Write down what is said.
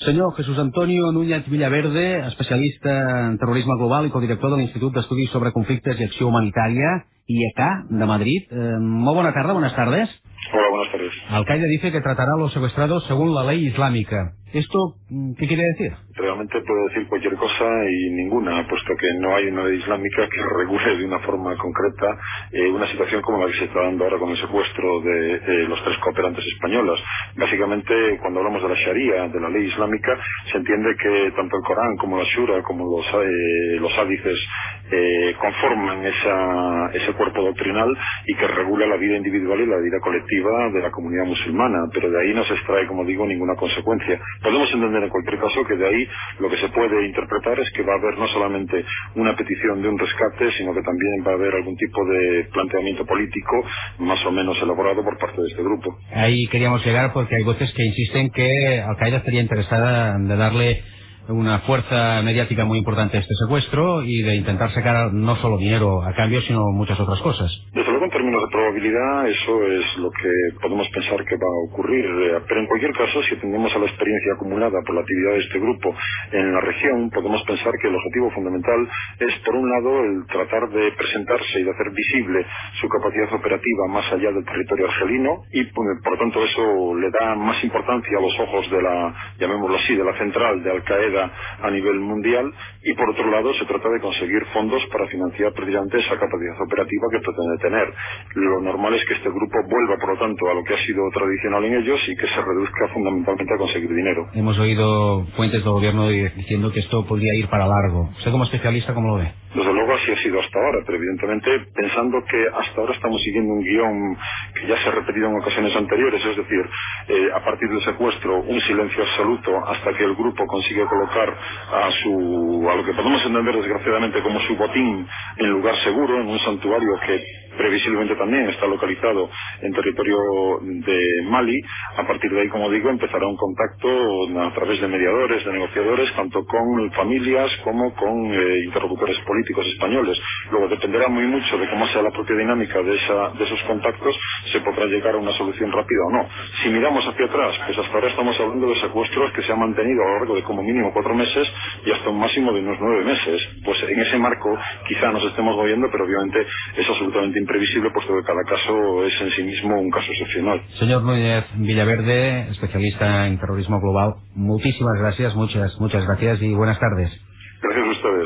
Senyor Jesús Antonio Núñez Villaverde, especialista en terrorisme global i codirector de l'Institut d'Estudis sobre Conflictes i Acció Humanitària, IECA, de Madrid. Muy buena tarde, buenas tardes. Hola, buenas tardes. Al-Qaeda dice que tratará a los secuestrados según la ley islámica. ¿Esto qué quiere decir? Realmente puede decir cualquier cosa y ninguna, puesto que no hay una ley islámica que regule de una forma concreta una situación como la que se está dando ahora con el secuestro de los 3 cooperantes españolos. Básicamente, cuando hablamos de la Sharia, de la ley islámica, se entiende que tanto el Corán como la Shura, como los hadices, conforman ese cuerpo doctrinal y que regula la vida individual y la vida colectiva de la comunidad musulmana, pero de ahí no se extrae, como digo, ninguna consecuencia. Podemos entender en cualquier caso que de ahí lo que se puede interpretar es que va a haber no solamente una petición de un rescate, sino que también va a haber algún tipo de planteamiento político más o menos elaborado por parte de este grupo. Ahí queríamos llegar porque hay voces que insisten que Al-Qaeda estaría interesada en darle una fuerza mediática muy importante a este secuestro y de intentar sacar no solo dinero a cambio, sino muchas otras cosas. Desde luego, en términos de probabilidad, eso es lo que podemos pensar que va a ocurrir. Pero en cualquier caso, si atendemos a la experiencia acumulada por la actividad de este grupo en la región, podemos pensar que el objetivo fundamental es, por un lado, el tratar de presentarse y de hacer visible su capacidad operativa más allá del territorio argelino y, por lo tanto, eso le da más importancia a los ojos de la, llamémoslo así, de la central de Al-Qaeda a nivel mundial, y por otro lado se trata de conseguir fondos para financiar precisamente esa capacidad operativa que pretende tener. Lo normal es que este grupo vuelva, por lo tanto, a lo que ha sido tradicional en ellos y que se reduzca fundamentalmente a conseguir dinero. Hemos oído fuentes del gobierno diciendo que esto podría ir para largo. ¿Usted como especialista cómo lo ve? Desde luego así ha sido hasta ahora, pero evidentemente pensando que hasta ahora estamos siguiendo un guión que ya se ha repetido en ocasiones anteriores, es decir, a partir del secuestro un silencio absoluto hasta que el grupo consigue colocar a lo que podemos entender desgraciadamente como su botín en lugar seguro, en un santuario que previsiblemente también está localizado en territorio de Mali. A partir de ahí, como digo, empezará un contacto a través de mediadores, de negociadores, tanto con familias como con interlocutores políticos españoles. Luego dependerá muy mucho de cómo sea la propia dinámica de esos contactos, se podrá llegar a una solución rápida o no. Si miramos hacia atrás, pues hasta ahora estamos hablando de secuestros que se han mantenido a lo largo de como mínimo 4 meses y hasta un máximo de unos 9 meses. Pues en ese marco quizá nos estemos moviendo, pero obviamente es absolutamente imprevisible, puesto que cada caso es en sí mismo un caso excepcional. Señor Núñez Villaverde, especialista en terrorismo global, muchísimas gracias, muchas gracias y buenas tardes. Gracias a ustedes.